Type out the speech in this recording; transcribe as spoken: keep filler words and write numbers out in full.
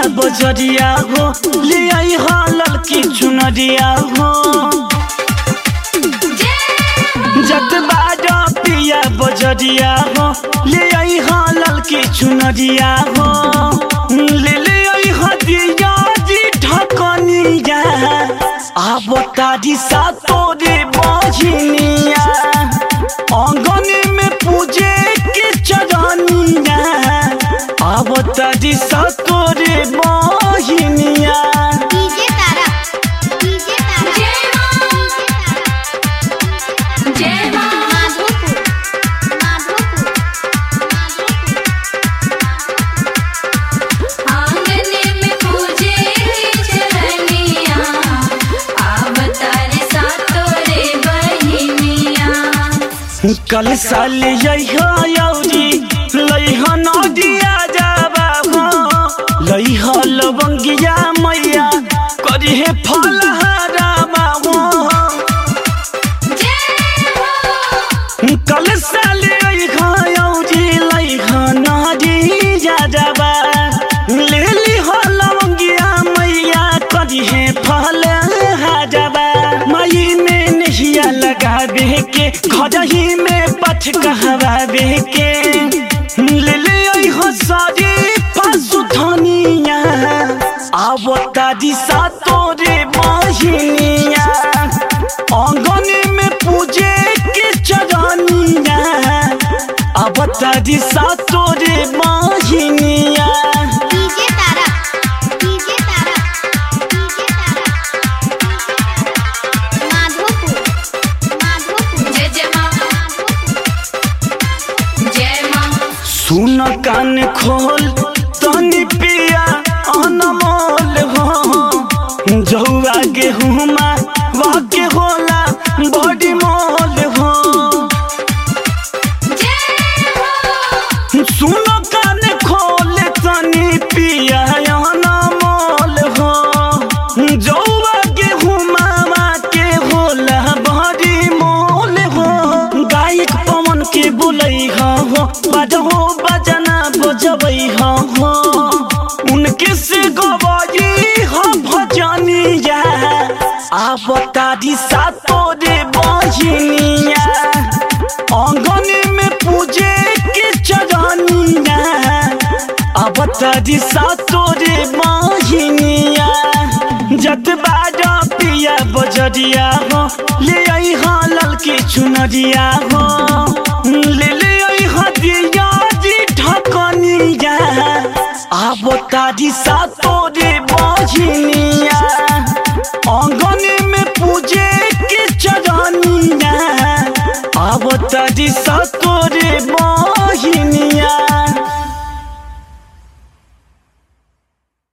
बजरिया हो ले आई हा ललकी चुनरिया हो जत बाजा पिया बजरिया हो ले आई हा ललकी चुनरिया हो ले ले आई हा दिया जी ढकनिया आब तारी सा तोरे बहिनिया आंगन में पूजे के चरनिया आब तारी सा तोरे बहिनिया डीजे तारा डीजे तारा जय मां माधोपुर माधोपुर आंगन में पूजे चरनिया आब तारे सा तोरे बहिनिया कल साल यही यौरी लइहा नदिया जाबा हो लइहा लवंगिया मैया करी हे फलहारा हो कल साल यही यौरी लइहा नदिया जाबा ले लिहा लवंगिया मैया करी हे फलहारा माई में नहिया लगावे के घर ही में पथ कहवावे के ले ले आई हो सारी पशु धनिया आब तारी सा तोरे बहिनिया आंगन में पूजे के चरनिया आब तारी सा तोरे बहिनिया डीजे तारा डीजे तारा डीजे तारा माधोपुर माधोपुर जय जय मां जय मां सुन कान खोल तनी पिया अनमोल हो जौआ गेहुमा वाके होला बड़ी मोल हो सुन कान खोल तनी पिया अनमोल हो जौआ गेहुमा वाके होला बड़ी मोल हो गायक पवन के बुलई हो बजहो बजना बजबई हो उनके से गवाई हो भजनिया आब तारी सा तोरे बहिनिया आंगन में पूजे के चरनिया आब तारी सा तोरे बहिनिया जत बाजा पिया बजरिया हो ले आई हा ललकी चुनरिया हो ले ले आई हा दिया जी ढकनिया आब तारी सा तोरे बहिनिया आंगन में पूजे के चरनिया आब तारी सा तोरे बहिनिया।